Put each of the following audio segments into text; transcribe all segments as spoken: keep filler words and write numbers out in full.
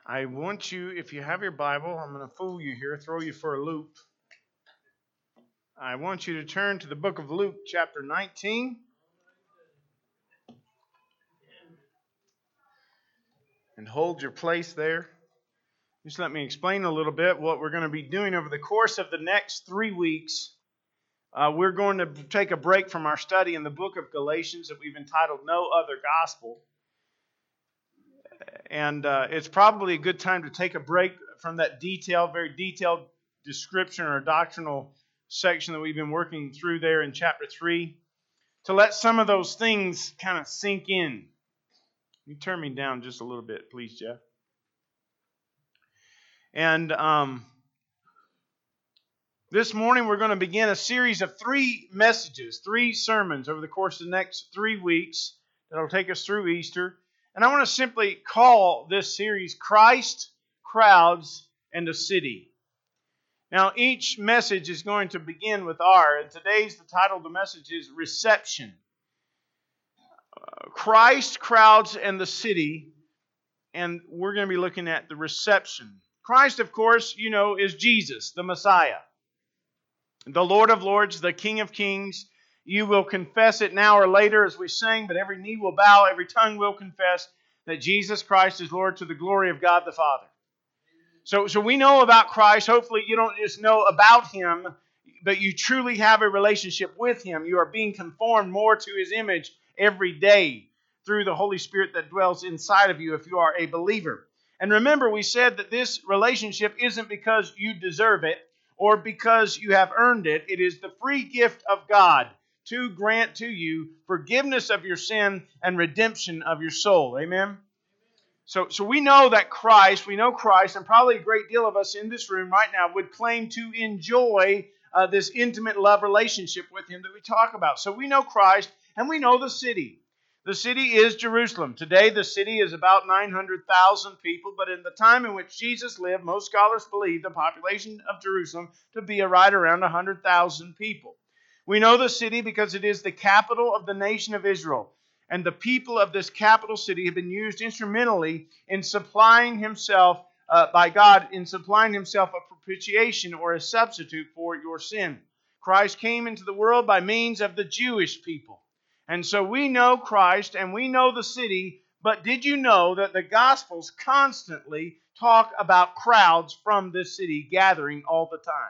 I want you, if you have your Bible, I'm going to fool you here, throw you for a loop. I want you to turn to the book of Luke, chapter nineteen. And hold your place there. Just let me explain a little bit what we're going to be doing over the course of the next three weeks. Uh, we're going to take a break from our study in the book of Galatians that we've entitled No Other Gospel. And uh, it's probably a good time to take a break from that detailed, very detailed description or doctrinal section that we've been working through there in chapter three, to let some of those things kind of sink in. You turn me down just a little bit, please, Jeff. And um, this morning we're going to begin a series of three messages, three sermons over the course of the next three weeks that will take us through Easter. And I want to simply call this series Christ, Crowds, and a City. Now, each message is going to begin with R, and today's the title of the message is Reception. Uh, Christ, Crowds, and the City, and we're going to be looking at the reception. Christ, of course, you know, is Jesus, the Messiah, the Lord of Lords, the King of Kings. You will confess it now or later as we sing, but every knee will bow, every tongue will confess that Jesus Christ is Lord to the glory of God the Father. So, so we know about Christ. Hopefully you don't just know about Him, but you truly have a relationship with Him. You are being conformed more to His image every day through the Holy Spirit that dwells inside of you if you are a believer. And remember, we said that this relationship isn't because you deserve it or because you have earned it. It is the free gift of God to grant to you forgiveness of your sin and redemption of your soul. Amen? So, so we know that Christ, we know Christ, and probably a great deal of us in this room right now would claim to enjoy uh, this intimate love relationship with Him that we talk about. So we know Christ, and we know the city. The city is Jerusalem. Today, the city is about nine hundred thousand people, but in the time in which Jesus lived, most scholars believe the population of Jerusalem to be right around one hundred thousand people. We know the city because it is the capital of the nation of Israel. And the people of this capital city have been used instrumentally in supplying himself, uh, by God, in supplying himself a propitiation or a substitute for your sin. Christ came into the world by means of the Jewish people. And so we know Christ and we know the city, but did you know that the Gospels constantly talk about crowds from this city gathering all the time?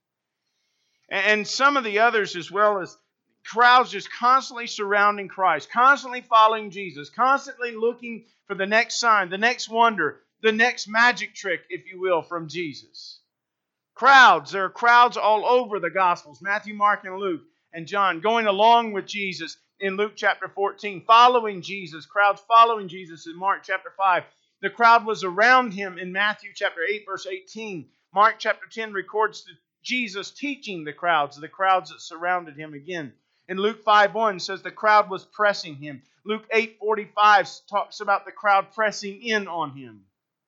And some of the others as well as crowds just constantly surrounding Christ, constantly following Jesus, constantly looking for the next sign, the next wonder, the next magic trick, if you will, from Jesus. Crowds, there are crowds all over the Gospels, Matthew, Mark, and Luke, and John, going along with Jesus in Luke chapter fourteen, following Jesus, crowds following Jesus in Mark chapter five. The crowd was around Him in Matthew chapter eight, verse eighteen. Mark chapter ten records the Jesus teaching the crowds, the crowds that surrounded Him again. In Luke five one says the crowd was pressing Him. Luke eight forty-five talks about the crowd pressing in on Him.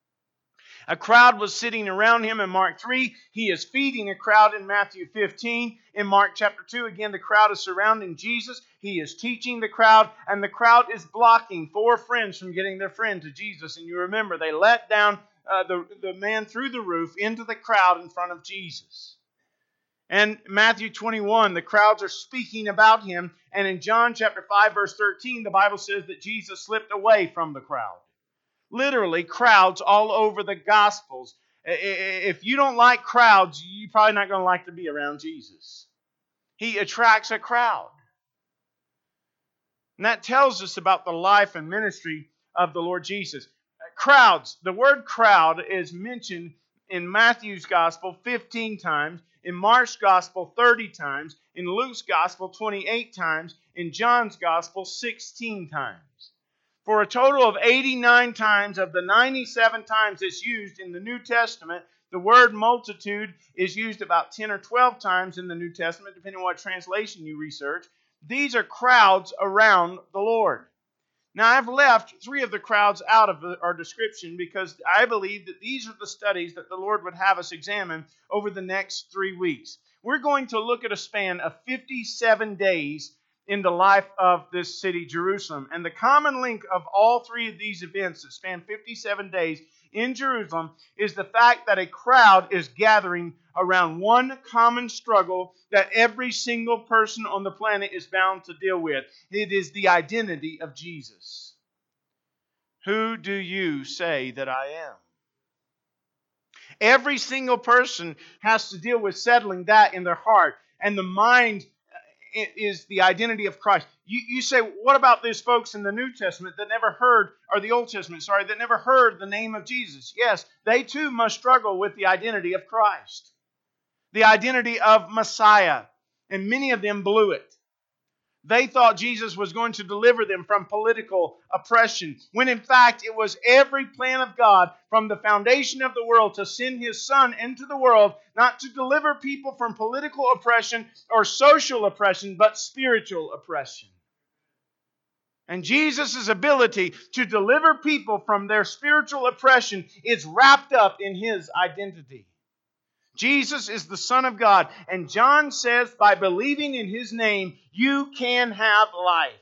A crowd was sitting around Him in Mark three. He is feeding a crowd in Matthew fifteen. In Mark chapter two, again, the crowd is surrounding Jesus. He is teaching the crowd, and the crowd is blocking four friends from getting their friend to Jesus. And you remember, they let down uh, the, the man through the roof into the crowd in front of Jesus. And Matthew twenty-one, the crowds are speaking about Him. And in John chapter five, verse thirteen, the Bible says that Jesus slipped away from the crowd. Literally, crowds all over the Gospels. If you don't like crowds, you're probably not going to like to be around Jesus. He attracts a crowd. And that tells us about the life and ministry of the Lord Jesus. Crowds, the word crowd is mentioned in Matthew's Gospel fifteen times, in Mark's Gospel thirty times, in Luke's Gospel twenty-eight times, in John's Gospel sixteen times. For a total of eighty-nine times of the ninety-seven times it's used in the New Testament, the word multitude is used about ten or twelve times in the New Testament, depending on what translation you research. These are crowds around the Lord. Now, I've left three of the crowds out of our description because I believe that these are the studies that the Lord would have us examine over the next three weeks. We're going to look at a span of fifty-seven days in the life of this city, Jerusalem. And the common link of all three of these events that span fifty-seven days in Jerusalem is the fact that a crowd is gathering around one common struggle that every single person on the planet is bound to deal with. It is the identity of Jesus. Who do you say that I am? Every single person has to deal with settling that in their heart. And the mind is the identity of Christ. You, you say, what about these folks in the New Testament that never heard, or the Old Testament, sorry, that never heard the name of Jesus? Yes, they too must struggle with the identity of Christ, the identity of Messiah. And many of them blew it. They thought Jesus was going to deliver them from political oppression, when in fact it was every plan of God from the foundation of the world to send His Son into the world, not to deliver people from political oppression or social oppression, but spiritual oppression. And Jesus' ability to deliver people from their spiritual oppression is wrapped up in His identity. Jesus is the Son of God. And John says, by believing in His name, you can have life.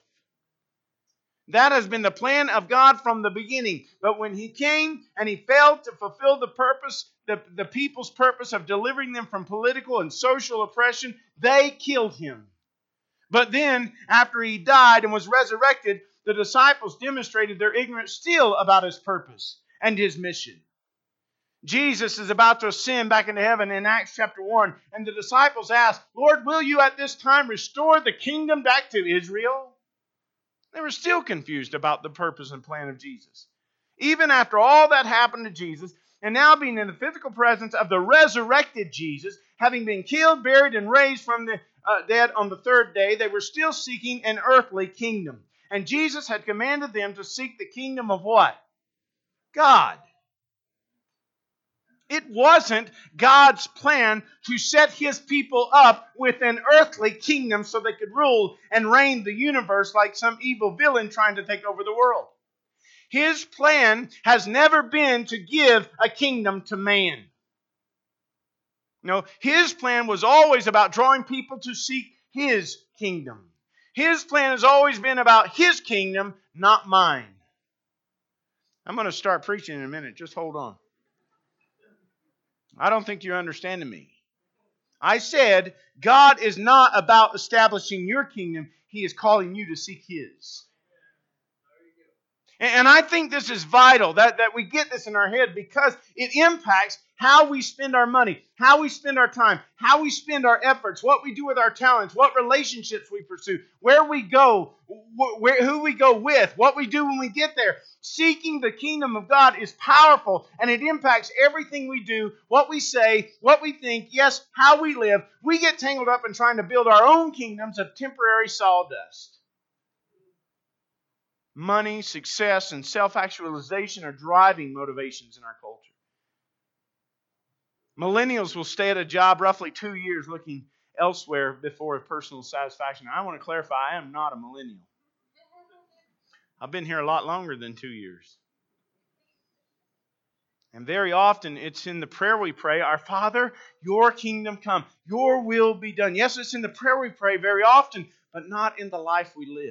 That has been the plan of God from the beginning. But when He came and He failed to fulfill the purpose, the, the people's purpose of delivering them from political and social oppression, they killed Him. But then, after He died and was resurrected, the disciples demonstrated their ignorance still about His purpose and His mission. Jesus is about to ascend back into heaven in Acts chapter one, and the disciples asked, Lord, will you at this time restore the kingdom back to Israel? They were still confused about the purpose and plan of Jesus. Even after all that happened to Jesus, and now being in the physical presence of the resurrected Jesus, having been killed, buried, and raised from the uh, dead on the third day, they were still seeking an earthly kingdom. And Jesus had commanded them to seek the kingdom of what? God. It wasn't God's plan to set His people up with an earthly kingdom so they could rule and reign the universe like some evil villain trying to take over the world. His plan has never been to give a kingdom to man. No, His plan was always about drawing people to seek His kingdom. His plan has always been about His kingdom, not mine. I'm going to start preaching in a minute. Just hold on. I don't think you're understanding me. I said God is not about establishing your kingdom. He is calling you to seek His. And I think this is vital, that, that we get this in our head, because it impacts how we spend our money, how we spend our time, how we spend our efforts, what we do with our talents, what relationships we pursue, where we go, wh- where, who we go with, what we do when we get there. Seeking the kingdom of God is powerful, and it impacts everything we do, what we say, what we think, yes, how we live. We get tangled up in trying to build our own kingdoms of temporary sawdust. Money, success, and self-actualization are driving motivations in our culture. Millennials will stay at a job roughly two years looking elsewhere before personal satisfaction. I want to clarify, I am not a millennial. I've been here a lot longer than two years. And very often it's in the prayer we pray, Our Father, your kingdom come, your will be done. Yes, it's in the prayer we pray very often, but not in the life we live.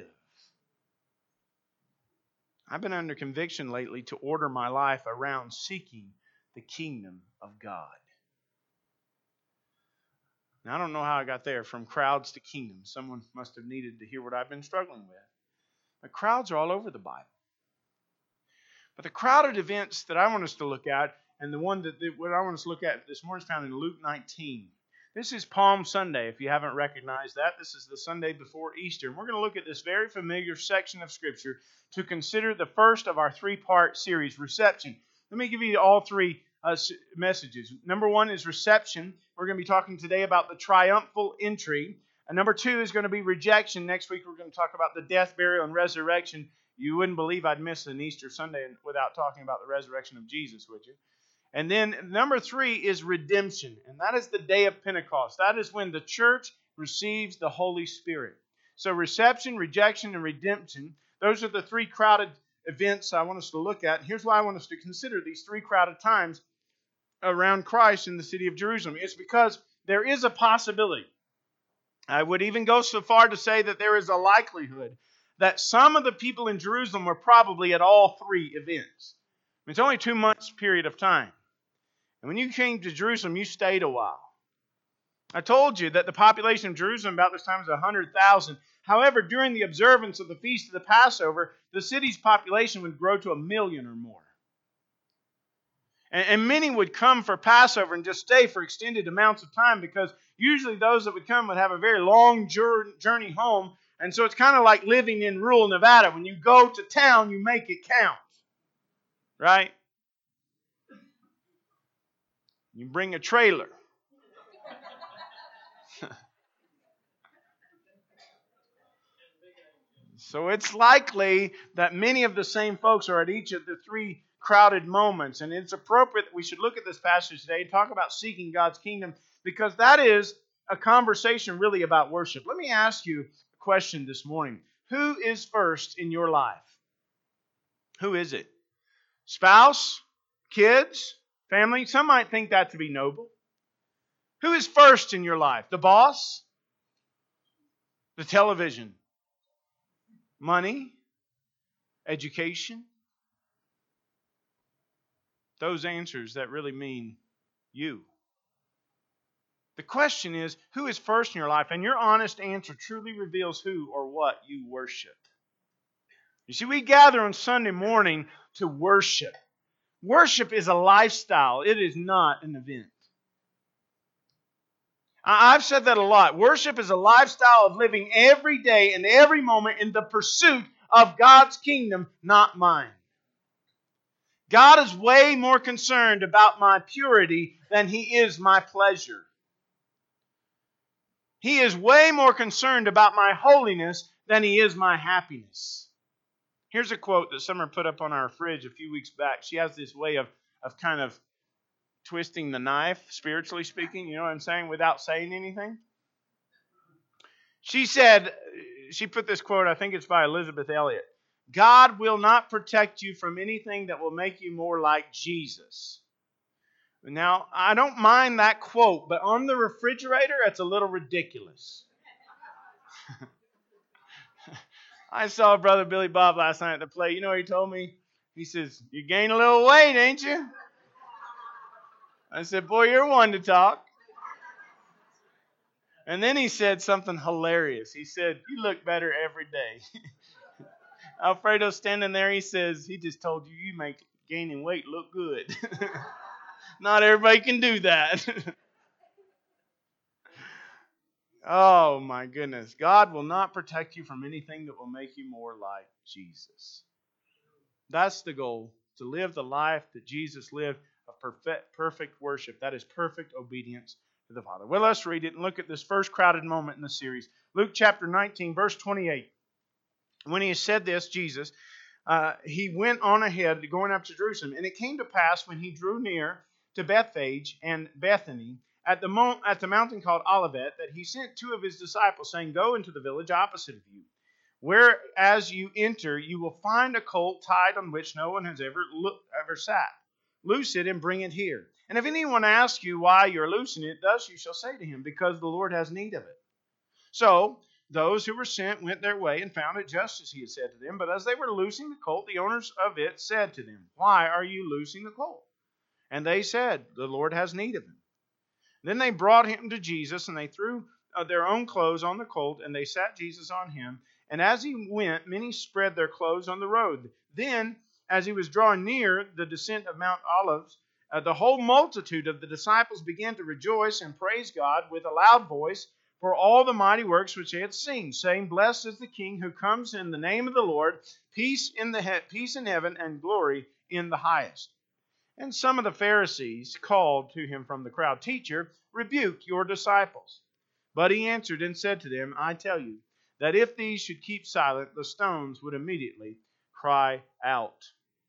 I've been under conviction lately to order my life around seeking the kingdom of God. Now, I don't know how I got there, from crowds to kingdom. Someone must have needed to hear what I've been struggling with. But crowds are all over the Bible. But the crowded events that I want us to look at, and the one that, that what I want us to look at this morning is found in Luke nineteen. This is Palm Sunday, if you haven't recognized that. This is the Sunday before Easter. And we're going to look at this very familiar section of Scripture to consider the first of our three-part series, Reception. Let me give you all three uh, messages. Number one is Reception. We're going to be talking today about the triumphal entry. And number two is going to be Rejection. Next week we're going to talk about the death, burial, and resurrection. You wouldn't believe I'd miss an Easter Sunday without talking about the resurrection of Jesus, would you? And then number three is redemption, and that is the day of Pentecost. That is when the church receives the Holy Spirit. So reception, rejection, and redemption, those are the three crowded events I want us to look at. And here's why I want us to consider these three crowded times around Christ in the city of Jerusalem. It's because there is a possibility I would even go so far to say that there is a likelihood that some of the people in Jerusalem were probably at all three events. It's only two months period of time. And when you came to Jerusalem, you stayed a while. I told you that the population of Jerusalem about this time was one hundred thousand. However, during the observance of the Feast of the Passover, the city's population would grow to a million or more. And, and many would come for Passover and just stay for extended amounts of time, because usually those that would come would have a very long journey home. And so it's kind of like living in rural Nevada. When you go to town, you make it count. Right? You bring a trailer. So it's likely that many of the same folks are at each of the three crowded moments. And it's appropriate that we should look at this passage today and talk about seeking God's kingdom, because that is a conversation really about worship. Let me ask you a question this morning. Who is first in your life? Who is it? Spouse? Kids? Family? Some might think that to be noble. Who is first in your life? The boss? The television? Money? Education? Those answers that really mean you. The question is, who is first in your life? And your honest answer truly reveals who or what you worship. You see, we gather on Sunday morning to worship. Worship is a lifestyle. It is not an event. I've said that a lot. Worship is a lifestyle of living every day and every moment in the pursuit of God's kingdom, not mine. God is way more concerned about my purity than He is my pleasure. He is way more concerned about my holiness than He is my happiness. Here's a quote that Summer put up on our fridge a few weeks back. She has this way of, of kind of twisting the knife, spiritually speaking, you know what I'm saying, without saying anything. She said, she put this quote, I think it's by Elizabeth Elliot. God will not protect you from anything that will make you more like Jesus. Now, I don't mind that quote, but on the refrigerator, it's a little ridiculous. I saw Brother Billy Bob last night at the play. You know what he told me? He says, you gained a little weight, ain't you? I said, boy, you're one to talk. And then he said something hilarious. He said, you look better every day. Alfredo's standing there. He says, he just told you you make gaining weight look good. Not everybody can do that. Oh, my goodness. God will not protect you from anything that will make you more like Jesus. That's the goal, to live the life that Jesus lived, of perfect, perfect worship. That is perfect obedience to the Father. Well, let's read it and look at this first crowded moment in the series. Luke chapter nineteen, verse twenty-eight. When he said this, Jesus, uh, he went on ahead, going up to Jerusalem. And it came to pass, when he drew near to Bethphage and Bethany, at the, mo- at the mountain called Olivet, that he sent two of his disciples, saying, go into the village opposite of you, where as you enter, you will find a colt tied on which no one has ever lo- ever sat. Loose it and bring it here. And if anyone asks you why you're loosing it, thus you shall say to him, because the Lord has need of it. So those who were sent went their way and found it just as he had said to them. But as they were loosing the colt, the owners of it said to them, why are you loosing the colt? And they said, the Lord has need of him. Then they brought him to Jesus, and they threw uh, their own clothes on the colt, and they sat Jesus on him. And as he went, many spread their clothes on the road. Then, as he was drawing near the descent of Mount Olives, uh, the whole multitude of the disciples began to rejoice and praise God with a loud voice for all the mighty works which they had seen, saying, blessed is the King who comes in the name of the Lord, peace in the he- peace in heaven and glory in the highest. And some of the Pharisees called to him from the crowd, teacher, rebuke your disciples. But he answered and said to them, I tell you, that if these should keep silent, the stones would immediately cry out.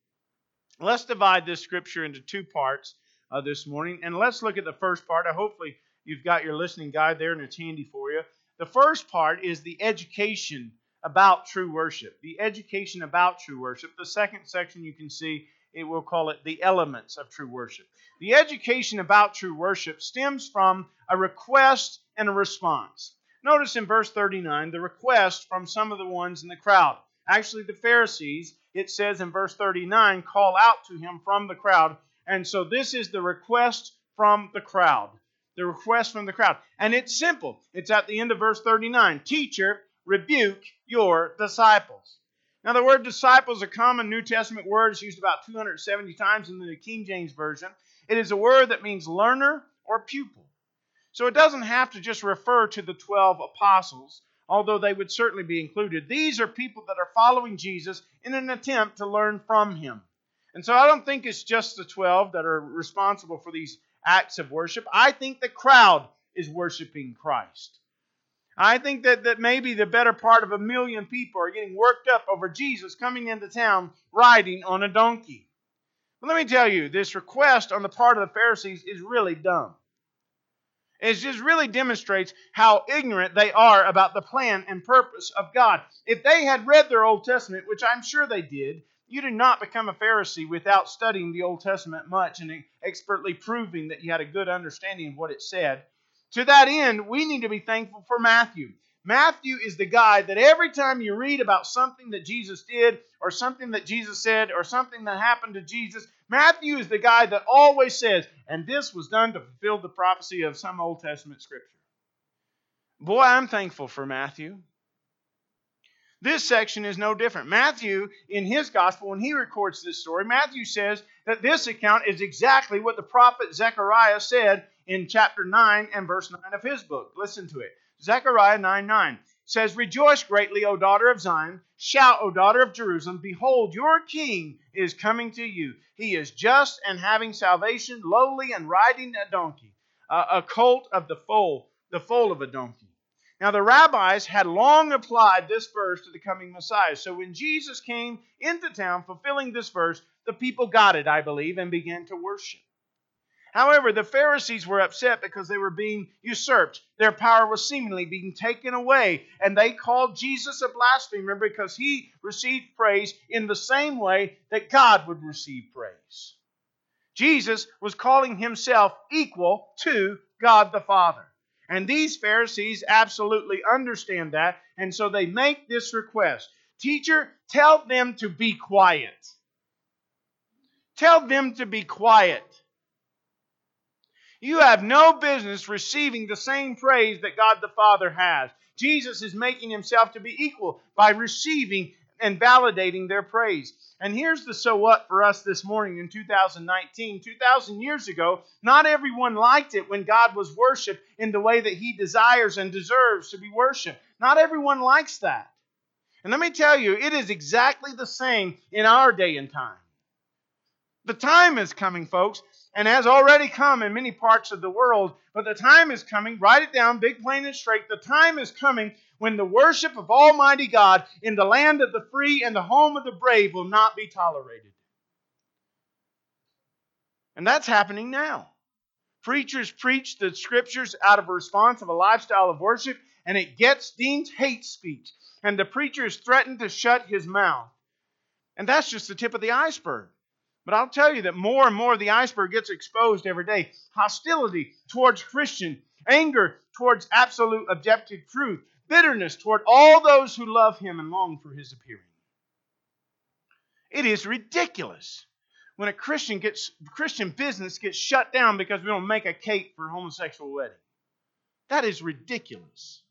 Let's divide this scripture into two parts uh, this morning. And let's look at the first part. I hopefully you've got your listening guide there and it's handy for you. The first part is the education about true worship. The education about true worship. The second section you can see, it will call it the elements of true worship. The education about true worship stems from a request and a response. Notice in verse thirty-nine the request from some of the ones in the crowd. Actually, the Pharisees, it says in verse thirty-nine, call out to him from the crowd. And so this is the request from the crowd. The request from the crowd. And it's simple. It's at the end of verse thirty-nine. Teacher, rebuke your disciples. Now the word disciple is a common New Testament word. It's used about two hundred seventy times in the King James Version. It is a word that means learner or pupil. So it doesn't have to just refer to the twelve apostles, although they would certainly be included. These are people that are following Jesus in an attempt to learn from Him. And so I don't think it's just the twelve that are responsible for these acts of worship. I think the crowd is worshiping Christ. I think that, that maybe the better part of a million people are getting worked up over Jesus coming into town riding on a donkey. But let me tell you, this request on the part of the Pharisees is really dumb. It just really demonstrates how ignorant they are about the plan and purpose of God. If they had read their Old Testament, which I'm sure they did, you did not become a Pharisee without studying the Old Testament much and expertly proving that you had a good understanding of what it said. To that end, we need to be thankful for Matthew. Matthew is the guy that every time you read about something that Jesus did or something that Jesus said or something that happened to Jesus, Matthew is the guy that always says, and this was done to fulfill the prophecy of some Old Testament scripture. Boy, I'm thankful for Matthew. This section is no different. Matthew, in his gospel, when he records this story, Matthew says that this account is exactly what the prophet Zechariah said in chapter nine and verse nine of his book. Listen to it. Zechariah nine nine says, Rejoice greatly, O daughter of Zion. Shout, O daughter of Jerusalem. Behold, your king is coming to you. He is just and having salvation, lowly and riding a donkey, a, a colt of the foal, the foal of a donkey. Now the rabbis had long applied this verse to the coming Messiah. So when Jesus came into town fulfilling this verse, the people got it, I believe, and began to worship. However, the Pharisees were upset because they were being usurped. Their power was seemingly being taken away. And they called Jesus a blasphemer because he received praise in the same way that God would receive praise. Jesus was calling himself equal to God the Father. And these Pharisees absolutely understand that. And so they make this request. Teacher, tell them to be quiet. Tell them to be quiet. You have no business receiving the same praise that God the Father has. Jesus is making himself to be equal by receiving and validating their praise. And here's the so what for us this morning in two thousand nineteen. two thousand years ago, not everyone liked it when God was worshiped in the way that he desires and deserves to be worshiped. Not everyone likes that. And let me tell you, it is exactly the same in our day and time. The time is coming, folks, and has already come in many parts of the world, but the time is coming, write it down, big, plain, and straight, the time is coming when the worship of Almighty God in the land of the free and the home of the brave will not be tolerated. And that's happening now. Preachers preach the Scriptures out of a response of a lifestyle of worship, and it gets deemed hate speech. And the preacher is threatened to shut his mouth. And that's just the tip of the iceberg. But I'll tell you that more and more of the iceberg gets exposed every day. Hostility towards Christian, anger towards absolute objective truth, bitterness toward all those who love him and long for his appearing. It is ridiculous when a Christian gets Christian business gets shut down because we don't make a cake for a homosexual wedding. That is ridiculous.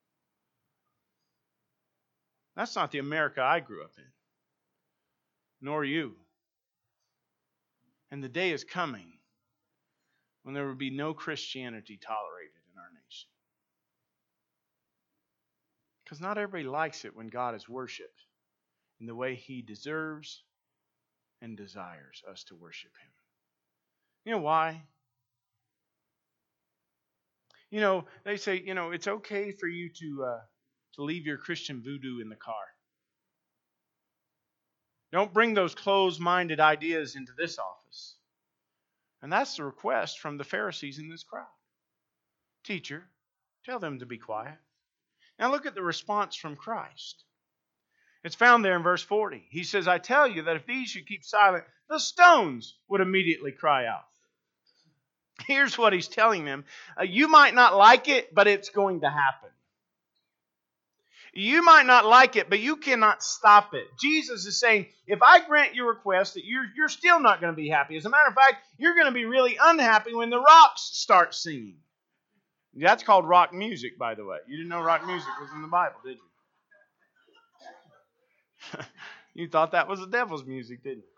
That's not the America I grew up in. Nor you. And the day is coming when there will be no Christianity tolerated in our nation. Because not everybody likes it when God is worshipped in the way he deserves and desires us to worship him. You know why? You know, they say, you know, it's okay for you to uh, to leave your Christian voodoo in the car. Don't bring those closed-minded ideas into this office. And that's the request from the Pharisees in this crowd. Teacher, tell them to be quiet. Now look at the response from Christ. It's found there in verse forty. He says, I tell you that if these should keep silent, the stones would immediately cry out. Here's what he's telling them. Uh, you might not like it, but it's going to happen. You might not like it, but you cannot stop it. Jesus is saying, if I grant your request, that you're, you're still not going to be happy. As a matter of fact, you're going to be really unhappy when the rocks start singing. That's called rock music, by the way. You didn't know rock music was in the Bible, did you? You thought that was the devil's music, didn't you?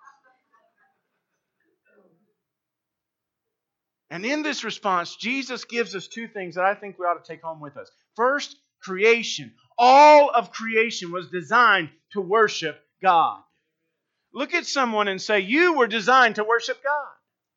And in this response, Jesus gives us two things that I think we ought to take home with us. First, creation. All of creation was designed to worship God. Look at someone and say, you were designed to worship God.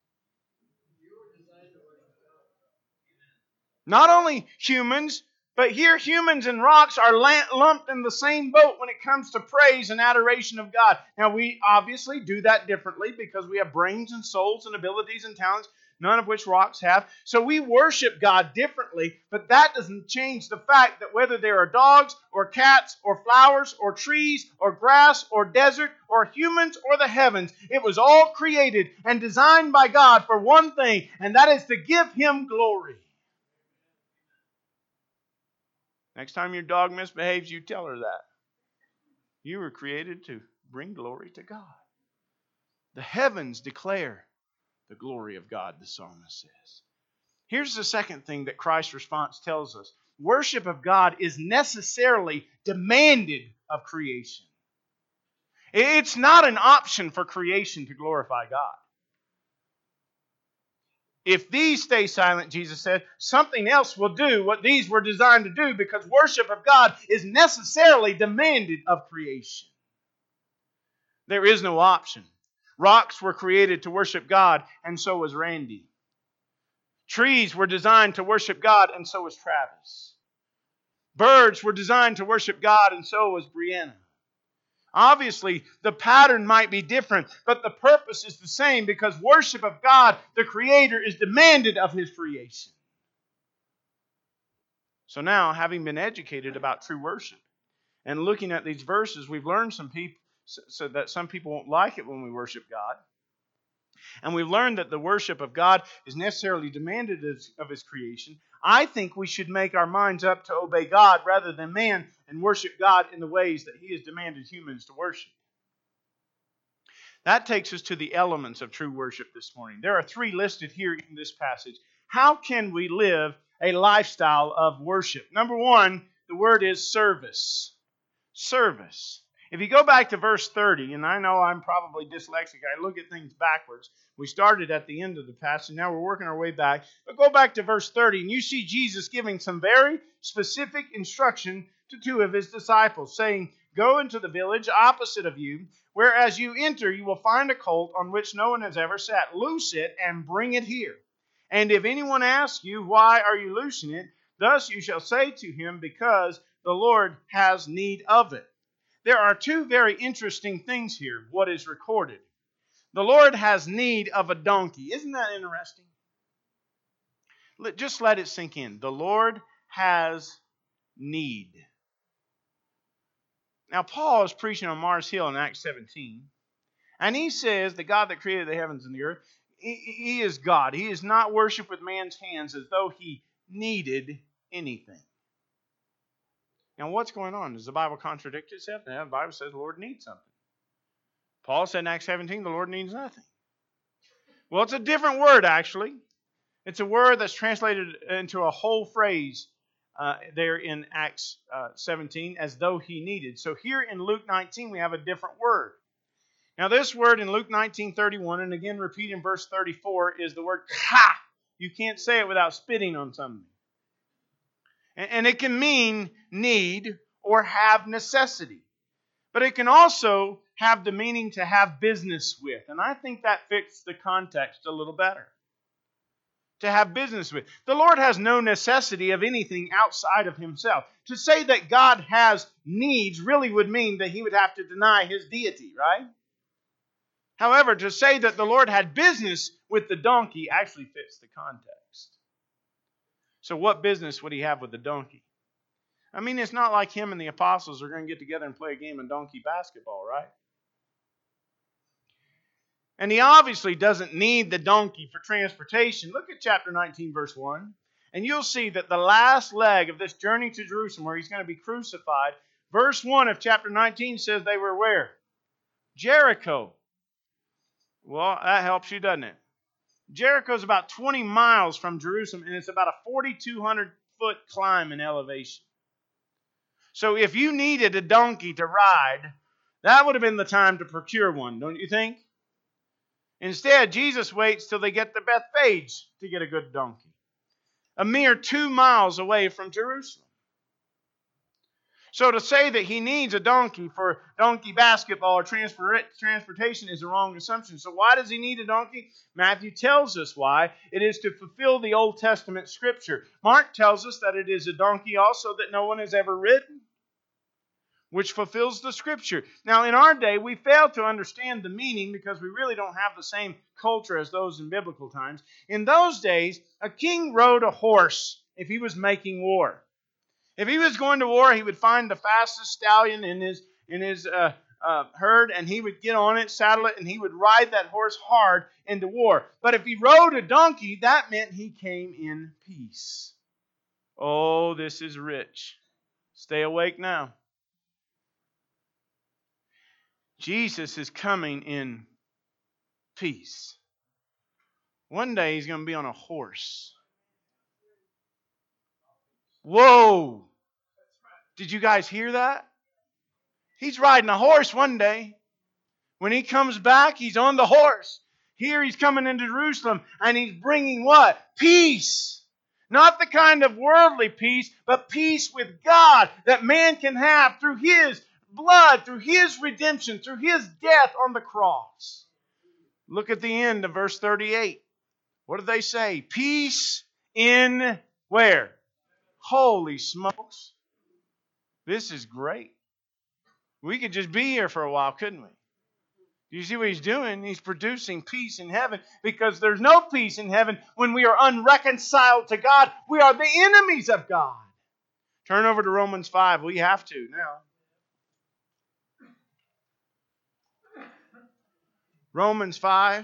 Not only humans, but here humans and rocks are lumped in the same boat when it comes to praise and adoration of God. Now we obviously do that differently because we have brains and souls and abilities and talents, none of which rocks have. So we worship God differently, but that doesn't change the fact that whether there are dogs or cats or flowers or trees or grass or desert or humans or the heavens, it was all created and designed by God for one thing, and that is to give Him glory. Next time your dog misbehaves, you tell her that. You were created to bring glory to God. The heavens declare the glory of God, the psalmist says. Here's the second thing that Christ's response tells us. Worship of God is necessarily demanded of creation. It's not an option for creation to glorify God. If these stay silent, Jesus said, something else will do what these were designed to do, because worship of God is necessarily demanded of creation. There is no option. Rocks were created to worship God, and so was Randy. Trees were designed to worship God, and so was Travis. Birds were designed to worship God, and so was Brianna. Obviously, the pattern might be different, but the purpose is the same, because worship of God, the Creator, is demanded of His creation. So now, having been educated about true worship and looking at these verses, we've learned some people so that some people won't like it when we worship God. And we've learned that the worship of God is necessarily demanded of His creation. I think we should make our minds up to obey God rather than man and worship God in the ways that He has demanded humans to worship. That takes us to the elements of true worship this morning. There are three listed here in this passage. How can we live a lifestyle of worship? Number one, the word is service. Service. If you go back to verse thirty, and I know I'm probably dyslexic, I look at things backwards. We started at the end of the passage, now we're working our way back. But go back to verse thirty, and you see Jesus giving some very specific instruction to two of His disciples, saying, go into the village opposite of you, where as you enter you will find a colt on which no one has ever sat. Loose it and bring it here. And if anyone asks you, why are you loosing it? Thus you shall say to him, because the Lord has need of it. There are two very interesting things here, what is recorded. The Lord has need of a donkey. Isn't that interesting? Just let it sink in. The Lord has need. Now, Paul is preaching on Mars Hill in Acts seventeen. And he says the God that created the heavens and the earth, he, he is God. He is not worshipped with man's hands as though He needed anything. Now, what's going on? Does the Bible contradict itself? No, the Bible says the Lord needs something. Paul said in Acts seventeen, the Lord needs nothing. Well, it's a different word, actually. It's a word that's translated into a whole phrase uh, there in Acts uh, seventeen, as though He needed. So here in Luke nineteen, we have a different word. Now, this word in Luke nineteen thirty-one, and again repeated in verse thirty-four, is the word ha. You can't say it without spitting on something. And it can mean need or have necessity. But it can also have the meaning to have business with. And I think that fits the context a little better. To have business with. The Lord has no necessity of anything outside of Himself. To say that God has needs really would mean that He would have to deny His deity, right? However, to say that the Lord had business with the donkey actually fits the context. So what business would He have with the donkey? I mean, it's not like Him and the apostles are going to get together and play a game of donkey basketball, right? And He obviously doesn't need the donkey for transportation. Look at chapter nineteen, verse one. And you'll see that the last leg of this journey to Jerusalem, where He's going to be crucified, Verse one of chapter nineteen says they were where? Jericho. Well, that helps you, doesn't it? Jericho is about twenty miles from Jerusalem, and it's about a forty-two hundred foot climb in elevation. So if you needed a donkey to ride, that would have been the time to procure one, don't you think? Instead, Jesus waits till they get to Bethphage to get a good donkey, a mere two miles away from Jerusalem. So to say that he needs a donkey for donkey basketball or transport, transportation is a wrong assumption. So why does he need a donkey? Matthew tells us why. It is to fulfill the Old Testament scripture. Mark tells us that it is a donkey also that no one has ever ridden, which fulfills the scripture. Now, in our day, we fail to understand the meaning because we really don't have the same culture as those in biblical times. In those days, a king rode a horse if he was making war. If he was going to war, he would find the fastest stallion in his in his uh, uh, herd, and he would get on it, saddle it, and he would ride that horse hard into war. But if he rode a donkey, that meant he came in peace. Oh, this is rich. Stay awake now. Jesus is coming in peace. One day he's going to be on a horse. Whoa! Did you guys hear that? He's riding a horse one day. When he comes back, he's on the horse. Here he's coming into Jerusalem, and he's bringing what? Peace. Not the kind of worldly peace, but peace with God that man can have through His blood, through His redemption, through His death on the cross. Look at the end of verse thirty-eight. What do they say? Peace in where? Holy smokes. This is great. We could just be here for a while, couldn't we? Do you see what he's doing? He's producing peace in heaven, because there's no peace in heaven when we are unreconciled to God. We are the enemies of God. Turn over to Romans five. We have to now. Romans five.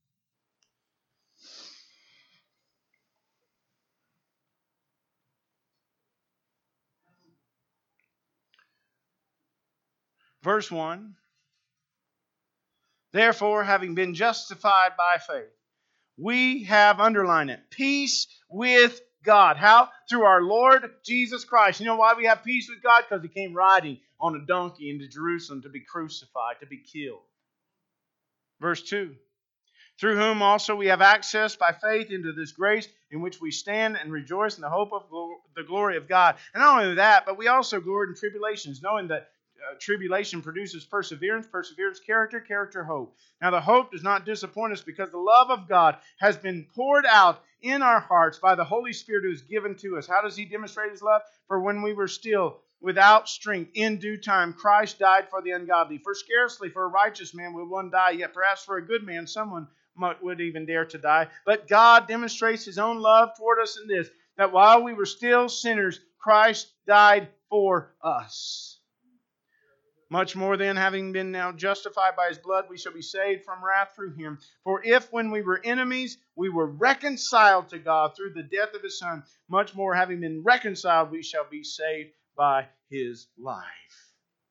Verse one. Therefore, having been justified by faith, we have, underlined it, peace with God. How? Through our Lord Jesus Christ. You know why we have peace with God? Because He came riding on a donkey into Jerusalem to be crucified, to be killed. Verse two. Through whom also we have access by faith into this grace in which we stand and rejoice in the hope of the glory of God. And not only that, but we also glory in tribulations, knowing that Uh, tribulation produces perseverance, perseverance, character, character, hope. Now the hope does not disappoint us, because the love of God has been poured out in our hearts by the Holy Spirit who is given to us. How does He demonstrate His love? For when we were still without strength, in due time Christ died for the ungodly. For scarcely for a righteous man will one die, yet perhaps for a good man someone might, would even dare to die. But God demonstrates His own love toward us in this, that while we were still sinners, Christ died for us. Much more then, having been now justified by His blood, we shall be saved from wrath through Him. For if when we were enemies, we were reconciled to God through the death of His Son, much more having been reconciled, we shall be saved by His life.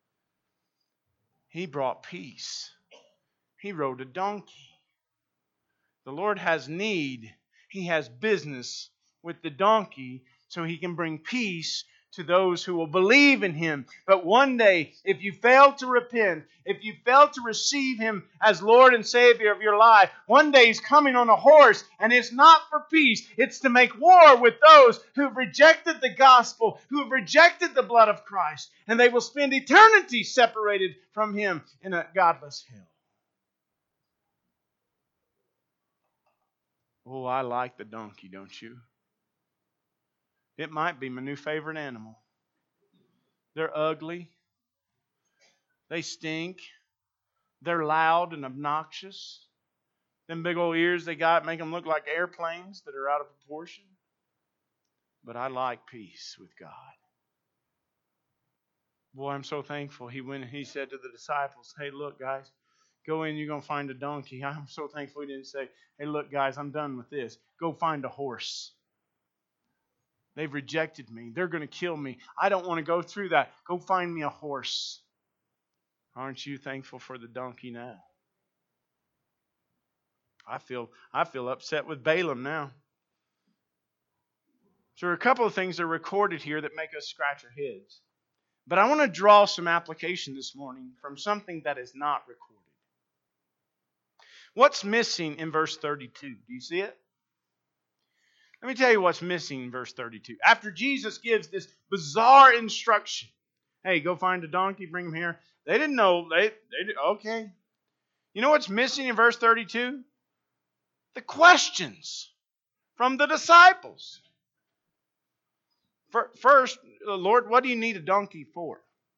He brought peace. He rode a donkey. The Lord has need. He has business with the donkey so He can bring peace to those who will believe in Him. But one day, if you fail to repent, if you fail to receive Him as Lord and Savior of your life, one day He's coming on a horse, and it's not for peace. It's to make war with those who have rejected the gospel, who have rejected the blood of Christ, and they will spend eternity separated from Him in a godless hell. Oh, I like the donkey, don't you? It might be my new favorite animal. They're ugly. They stink. They're loud and obnoxious. Them big old ears they got make them look like airplanes that are out of proportion. But I like peace with God. Boy, I'm so thankful. He went and He said to the disciples, hey, look, guys, go in, you're going to find a donkey. I'm so thankful He didn't say, hey, look, guys, I'm done with this. Go find a horse. They've rejected me. They're going to kill me. I don't want to go through that. Go find me a horse. Aren't you thankful for the donkey now? I feel I feel upset with Balaam now. So there are a couple of things that are recorded here that make us scratch our heads. But I want to draw some application this morning from something that is not recorded. What's missing in verse thirty-two? Do you see it? Let me tell you what's missing in verse thirty-two. After Jesus gives this bizarre instruction, hey, go find a donkey, bring him here. They didn't know. They, they okay. You know what's missing in verse thirty-two? The questions from the disciples. First, Lord, what do you need a donkey for?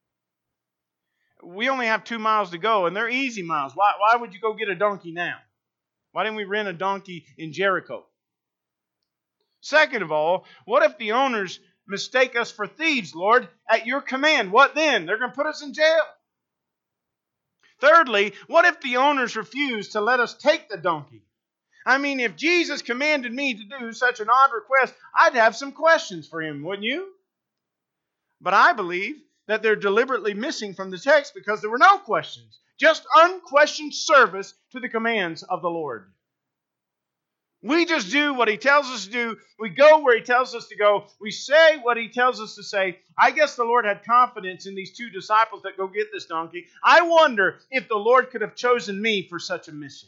We only have two miles to go, and they're easy miles. Why, why would you go get a donkey now? Why didn't we rent a donkey in Jericho? Second of all, what if the owners mistake us for thieves, Lord? At your command, what then? They're going to put us in jail. Thirdly, what if the owners refuse to let us take the donkey? I mean, if Jesus commanded me to do such an odd request, I'd have some questions for him, wouldn't you? But I believe that they're deliberately missing from the text because there were no questions, just unquestioned service to the commands of the Lord. We just do what he tells us to do. We go where he tells us to go. We say what he tells us to say. I guess the Lord had confidence in these two disciples that go get this donkey. I wonder if the Lord could have chosen me for such a mission.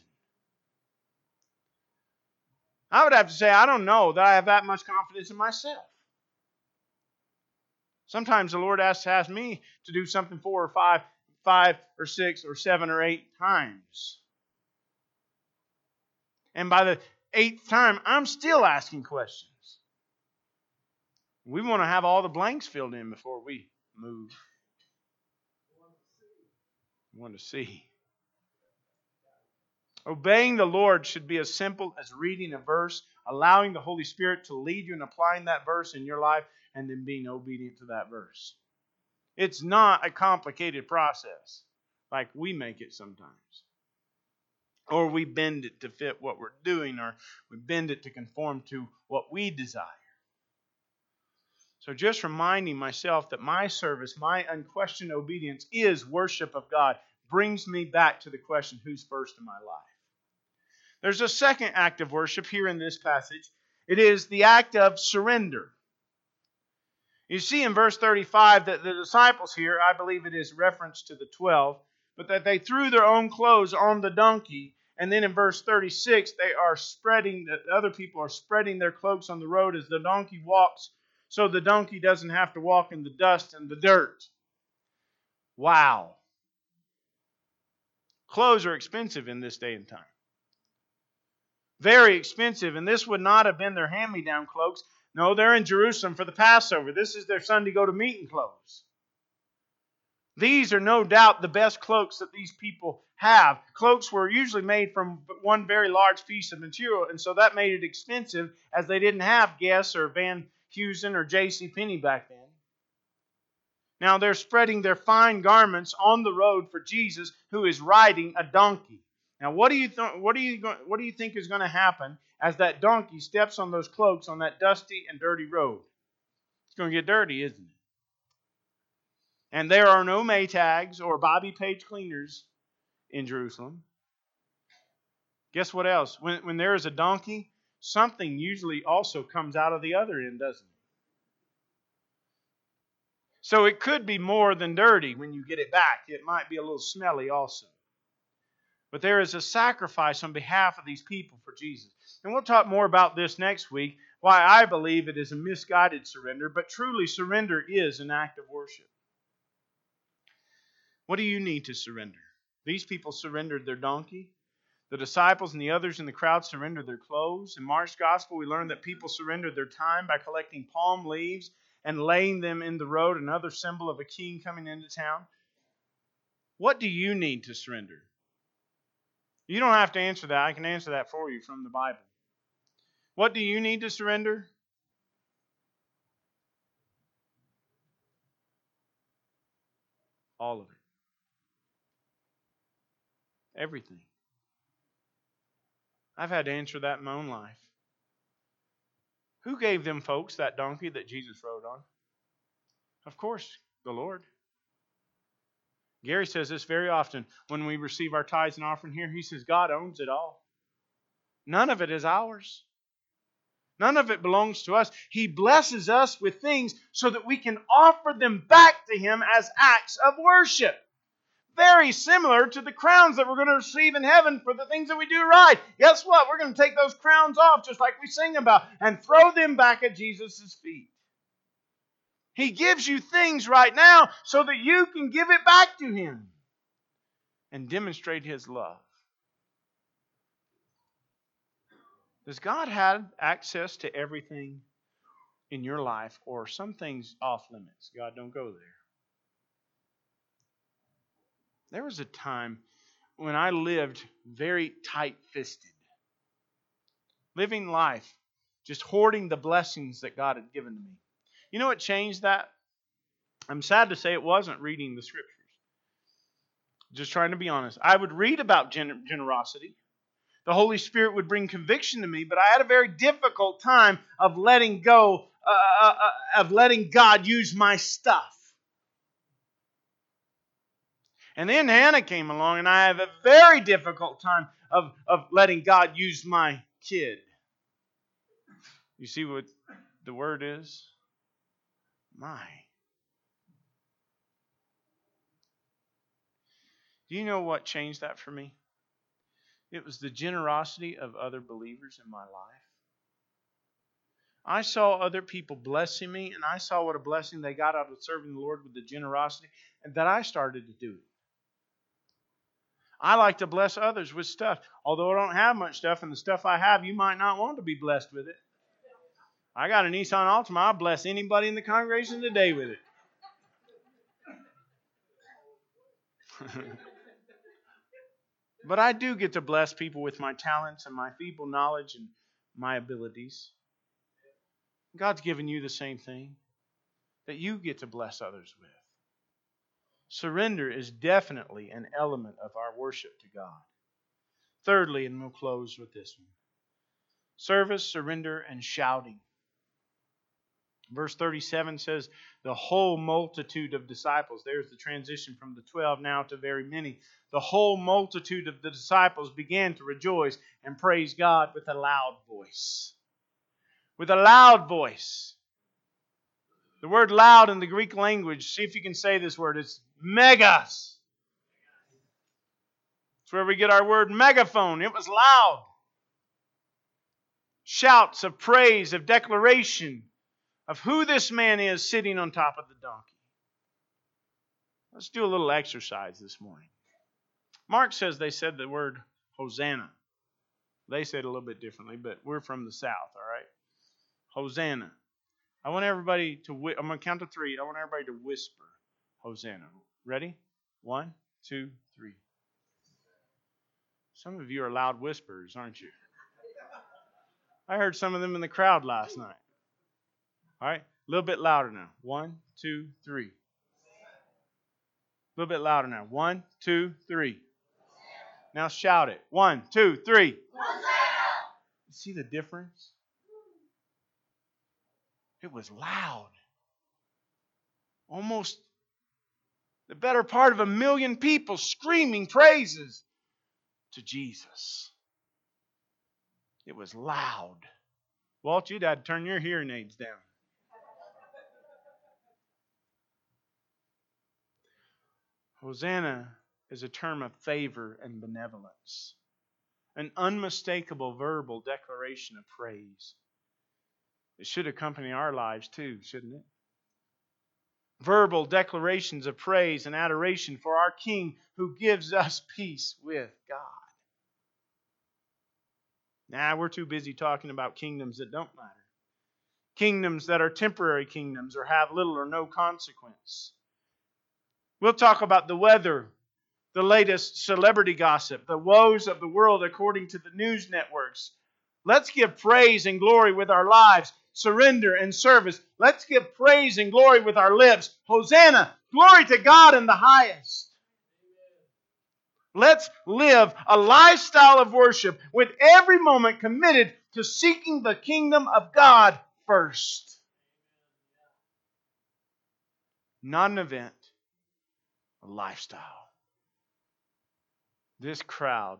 I would have to say, I don't know that I have that much confidence in myself. Sometimes the Lord has to ask me to do something four or five, five or six or seven or eight times. And by the eighth time, I'm still asking questions. We want to have all the blanks filled in before we move. We want to see. Obeying the Lord should be as simple as reading a verse, allowing the Holy Spirit to lead you in applying that verse in your life, and then being obedient to that verse. It's not a complicated process like we make it sometimes. Or we bend it to fit what we're doing, or we bend it to conform to what we desire. So just reminding myself that my service, my unquestioned obedience is worship of God, brings me back to the question, who's first in my life? There's a second act of worship here in this passage. It is the act of surrender. You see in verse thirty-five that the disciples here, I believe it is reference to the twelve, but that they threw their own clothes on the donkey. And then in verse thirty-six, they are spreading, the other people are spreading their cloaks on the road as the donkey walks, so the donkey doesn't have to walk in the dust and the dirt. Wow. Clothes are expensive in this day and time. Very expensive, and this would not have been their hand-me-down cloaks. No, they're in Jerusalem for the Passover. This is their Sunday go-to-meeting clothes. These are no doubt the best cloaks that these people have. Cloaks were usually made from one very large piece of material, and so that made it expensive as they didn't have Guess or Van Heusen or J C Penney back then. Now they're spreading their fine garments on the road for Jesus, who is riding a donkey. Now, what do you th- what do you go- what do you think is going to happen as that donkey steps on those cloaks on that dusty and dirty road? It's going to get dirty, isn't it? And there are no Maytags or Bobby Page cleaners in Jerusalem. Guess what else? When when there is a donkey, something usually also comes out of the other end, doesn't it? So it could be more than dirty when you get it back. It might be a little smelly also. But there is a sacrifice on behalf of these people for Jesus. And we'll talk more about this next week, why I believe it is a misguided surrender, but truly surrender is an act of worship. What do you need to surrender? These people surrendered their donkey. The disciples and the others in the crowd surrendered their clothes. In Mark's gospel, we learn that people surrendered their time by collecting palm leaves and laying them in the road, another symbol of a king coming into town. What do you need to surrender? You don't have to answer that. I can answer that for you from the Bible. What do you need to surrender? All of it. Everything. I've had to answer that in my own life. Who gave them folks that donkey that Jesus rode on? Of course, the Lord. Gary says this very often when we receive our tithes and offering here. He says, God owns it all. None of it is ours. None of it belongs to us. He blesses us with things so that we can offer them back to Him as acts of worship. Very similar to the crowns that we're going to receive in heaven for the things that we do right. Guess what? We're going to take those crowns off, just like we sing about, and throw them back at Jesus' feet. He gives you things right now so that you can give it back to Him and demonstrate His love. Does God have access to everything in your life, or are some things off limits? God, don't go there. There was a time when I lived very tight-fisted, living life, just hoarding the blessings that God had given to me. You know what changed that? I'm sad to say it wasn't reading the Scriptures. Just trying to be honest. I would read about gener- generosity. The Holy Spirit would bring conviction to me, but I had a very difficult time of letting go, uh, uh, of letting God use my stuff. And then Hannah came along, and I have a very difficult time of, of letting God use my kid. You see what the word is? My. Do you know what changed that for me? It was the generosity of other believers in my life. I saw other people blessing me, and I saw what a blessing they got out of serving the Lord with the generosity, and that I started to do it. I like to bless others with stuff. Although I don't have much stuff, and the stuff I have, you might not want to be blessed with it. I got a Nissan Altima. I'll bless anybody in the congregation today with it. But I do get to bless people with my talents and my feeble knowledge and my abilities. God's given you the same thing that you get to bless others with. Surrender is definitely an element of our worship to God. Thirdly, and we'll close with this one, service, surrender, and shouting. Verse thirty-seven says, the whole multitude of disciples, there's the transition from the twelve now to very many. The whole multitude of the disciples began to rejoice and praise God with a loud voice. With a loud voice. The word loud in the Greek language, see if you can say this word, it's megas. It's where we get our word megaphone. It was loud. Shouts of praise, of declaration, of who this man is sitting on top of the donkey. Let's do a little exercise this morning. Mark says they said the word Hosanna. They said it a little bit differently, but we're from the South, all right? Hosanna. I want everybody to, I'm going to count to three. I want everybody to whisper Hosanna. Ready? One, two, three. Some of you are loud whisperers, aren't you? I heard some of them in the crowd last night. All right, a little bit louder now. One, two, three. A little bit louder now. One, two, three. Now shout it. One, two, three. You see the difference? It was loud. Almost the better part of a million people screaming praises to Jesus. It was loud. Walt, you'd have to turn your hearing aids down. Hosanna is a term of favor and benevolence. An unmistakable verbal declaration of praise. It should accompany our lives too, shouldn't it? Verbal declarations of praise and adoration for our King who gives us peace with God. Nah, we're too busy talking about kingdoms that don't matter. Kingdoms that are temporary kingdoms or have little or no consequence. We'll talk about the weather, the latest celebrity gossip, the woes of the world according to the news networks. Let's give praise and glory with our lives, surrender and service. Let's give praise and glory with our lips. Hosanna, glory to God in the highest. Let's live a lifestyle of worship with every moment committed to seeking the kingdom of God first. Not an event, a lifestyle. This crowd,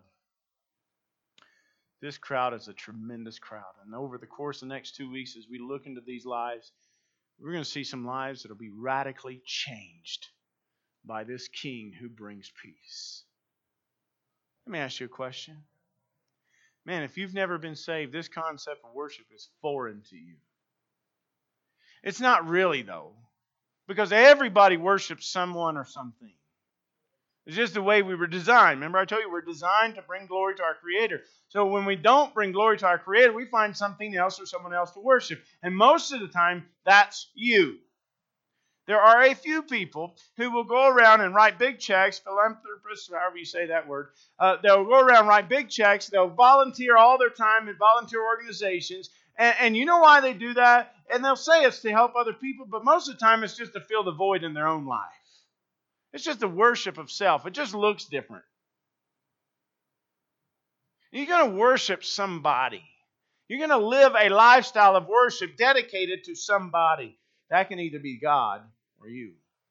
this crowd is a tremendous crowd. And over the course of the next two weeks, as we look into these lives, we're going to see some lives that will be radically changed by this King who brings peace. Let me ask you a question. Man, if you've never been saved, this concept of worship is foreign to you. It's not really, though, because everybody worships someone or something. It's just the way we were designed. Remember I told you we're designed to bring glory to our Creator. So when we don't bring glory to our Creator, we find something else or someone else to worship. And most of the time, that's you. There are a few people who will go around and write big checks, philanthropists, however you say that word. Uh, they'll go around and write big checks. They'll volunteer all their time in volunteer organizations. And, and you know why they do that? And they'll say it's to help other people, but most of the time it's just to fill the void in their own life. It's just a worship of self. It just looks different. You're going to worship somebody. You're going to live a lifestyle of worship dedicated to somebody. That can either be God or you.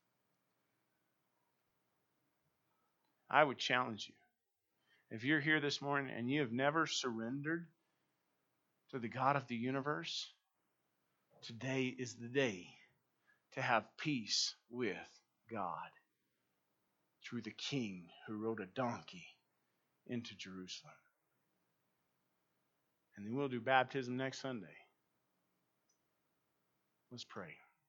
I would challenge you. If you're here this morning and you have never surrendered to the God of the universe, today is the day to have peace with God through the King who rode a donkey into Jerusalem. And then we'll do baptism next Sunday. Let's pray.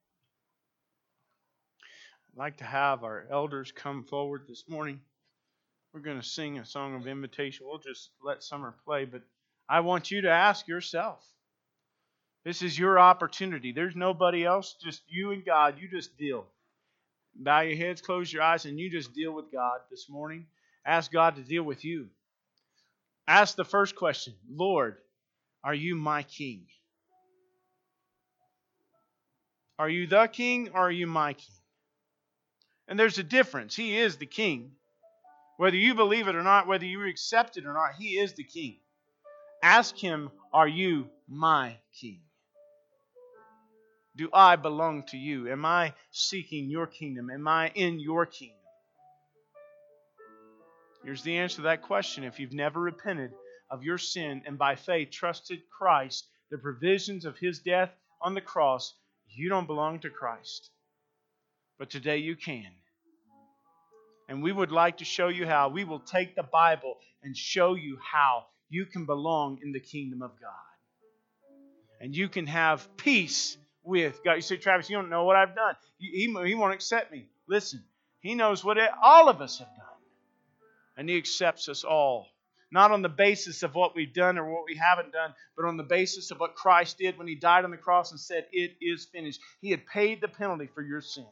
I'd like to have our elders come forward this morning. We're going to sing a song of invitation. We'll just let Summer play, but I want you to ask yourself. This is your opportunity. There's nobody else, just you and God. You just deal. Bow your heads, close your eyes, and you just deal with God this morning. Ask God to deal with you. Ask the first question, Lord, are you my King? Are you the King or are you my King? And there's a difference. He is the King. Whether you believe it or not, whether you accept it or not, He is the King. Ask Him, are you my King? Do I belong to you? Am I seeking your kingdom? Am I in your kingdom? Here's the answer to that question. If you've never repented of your sin and by faith trusted Christ, the provisions of His death on the cross, you don't belong to Christ. But today you can. And we would like to show you how. We will take the Bible and show you how you can belong in the kingdom of God. And you can have peace with God. You say, Travis, you don't know what I've done. He, he, he won't accept me. Listen, He knows what it, all of us have done. And He accepts us all. Not on the basis of what we've done or what we haven't done, but on the basis of what Christ did when He died on the cross and said, it is finished. He had paid the penalty for your sin.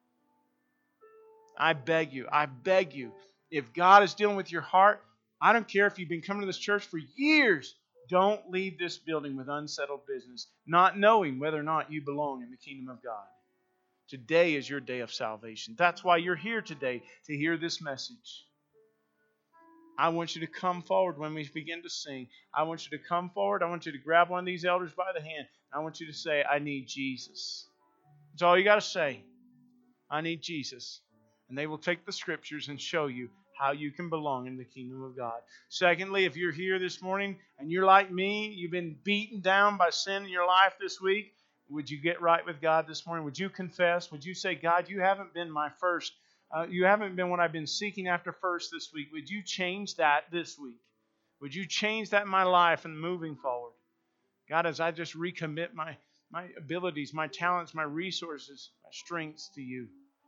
I beg you, I beg you, if God is dealing with your heart, I don't care if you've been coming to this church for years, don't leave this building with unsettled business, not knowing whether or not you belong in the kingdom of God. Today is your day of salvation. That's why you're here today, to hear this message. I want you to come forward when we begin to sing. I want you to come forward. I want you to grab one of these elders by the hand. I want you to say, I need Jesus. That's all you got to say. I need Jesus. And they will take the scriptures and show you how you can belong in the kingdom of God. Secondly, if you're here this morning and you're like me, you've been beaten down by sin in your life this week, would you get right with God this morning? Would you confess? Would you say, God, you haven't been my first. Uh, you haven't been what I've been seeking after first this week. Would you change that this week? Would you change that in my life and moving forward? God, as I just recommit my, my abilities, my talents, my resources, my strengths to you.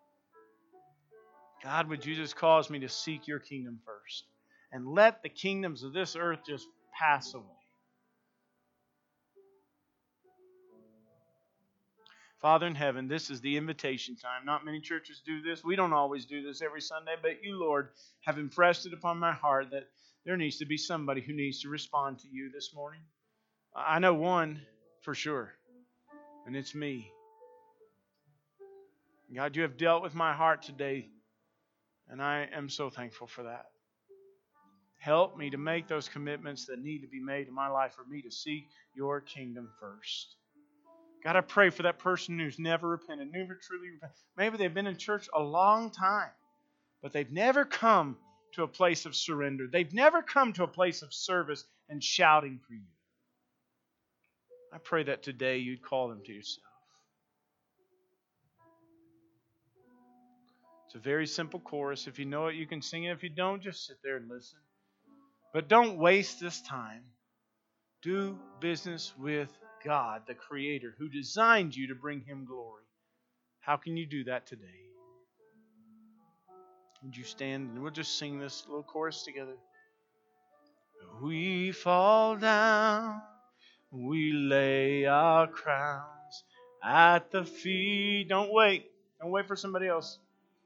God, would you just cause me to seek your kingdom first? And let the kingdoms of this earth just pass away. Father in heaven, this is the invitation time. Not many churches do this. We don't always do this every Sunday, but you, Lord, have impressed it upon my heart that there needs to be somebody who needs to respond to you this morning. I know one for sure, and it's me. God, you have dealt with my heart today, and I am so thankful for that. Help me to make those commitments that need to be made in my life for me to seek your kingdom first. God, I pray for that person who's never repented, never truly repented. Maybe they've been in church a long time, but they've never come to a place of surrender. They've never come to a place of service and shouting for you. I pray that today you'd call them to yourself. It's a very simple chorus. If you know it, you can sing it. If you don't, just sit there and listen. But don't waste this time. Do business with God, the Creator, who designed you to bring Him glory. How can you do that today? Would you stand and we'll just sing this little chorus together? We fall down, we lay our crowns at the feet. Don't wait. Don't wait for somebody else.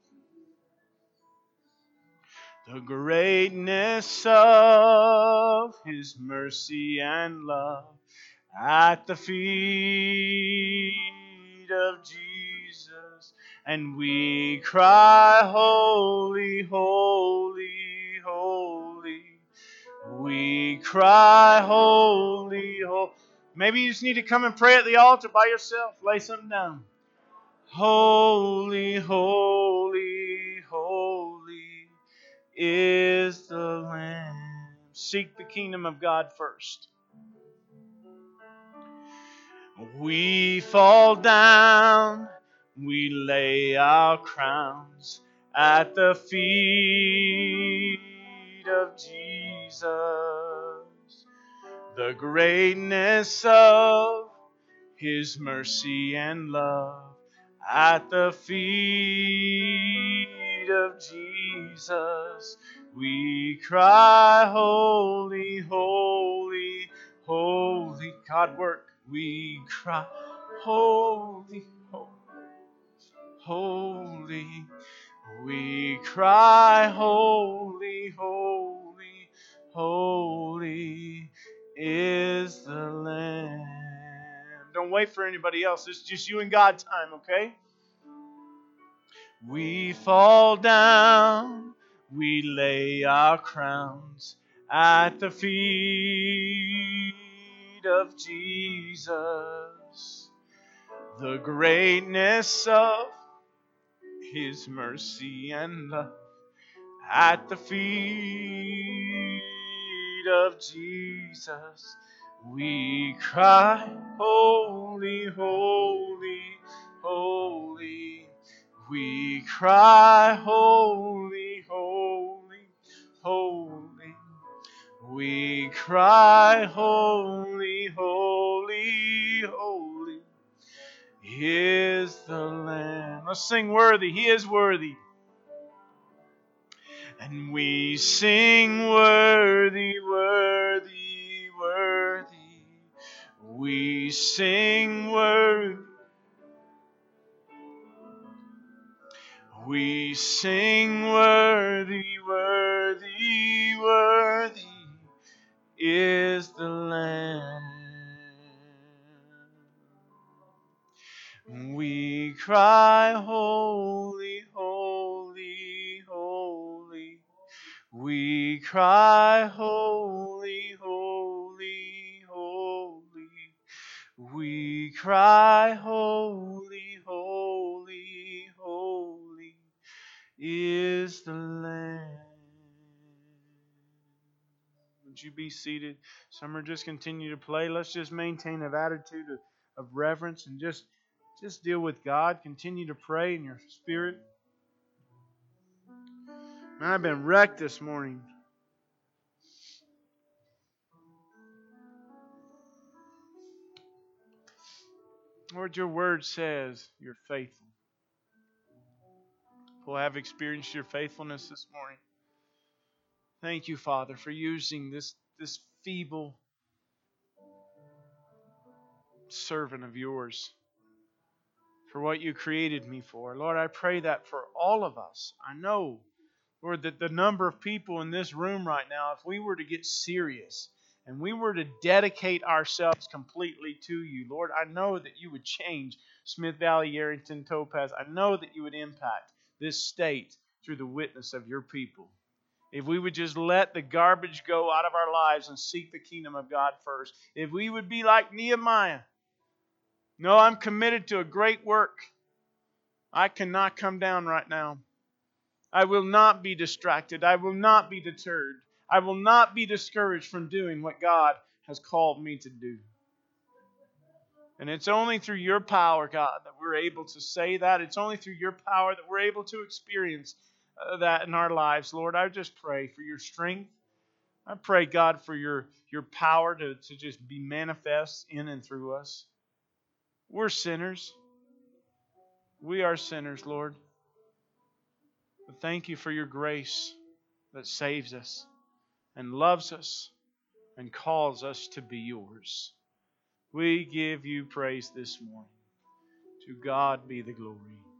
The greatness of His mercy and love at the feet of Jesus, and we cry, holy, holy, holy. We cry, holy, holy. Maybe you just need to come and pray at the altar by yourself. Lay something down. Holy, holy, holy is the Lamb. Seek the kingdom of God first. We fall down, we lay our crowns at the feet of Jesus. The greatness of His mercy and love at the feet of Jesus. We cry, holy, holy, holy. God work. We cry, holy, holy, holy. We cry, holy, holy, holy is the Lamb. Don't wait for anybody else. It's just you and God time, okay? We fall down, we lay our crowns at the feet of Jesus. The greatness of His mercy and love at the feet of Jesus. We cry, holy, holy, holy. We cry, holy, holy, holy. We cry, holy, holy, holy is the Lamb. Let's sing worthy. He is worthy. And we sing worthy, worthy, worthy. We sing worthy. We sing worthy, worthy, worthy is the Lamb. We cry, holy, holy, holy. We cry, holy, holy, holy. We cry, holy, holy, holy is the Lamb. Would you be seated? Some just continue to play. Let's just maintain an attitude of, of reverence and just, just deal with God. Continue to pray in your spirit. Man, I've been wrecked this morning. Lord, your word says you're faithful. Well, I have experienced your faithfulness this morning. Thank you, Father, for using this, this feeble servant of yours for what you created me for. Lord, I pray that for all of us. I know, Lord, that the number of people in this room right now, if we were to get serious and we were to dedicate ourselves completely to you, Lord, I know that you would change Smith Valley, Arrington, Topaz. I know that you would impact this state through the witness of your people. If we would just let the garbage go out of our lives and seek the kingdom of God first. If we would be like Nehemiah. No, I'm committed to a great work. I cannot come down right now. I will not be distracted. I will not be deterred. I will not be discouraged from doing what God has called me to do. And it's only through your power, God, that we're able to say that. It's only through your power that we're able to experience uh, that in our lives. Lord, I just pray for your strength. I pray, God, for your, your power to, to just be manifest in and through us. We're sinners. We are sinners, Lord. But thank you for your grace that saves us and loves us and calls us to be yours. We give you praise this morning. To God be the glory.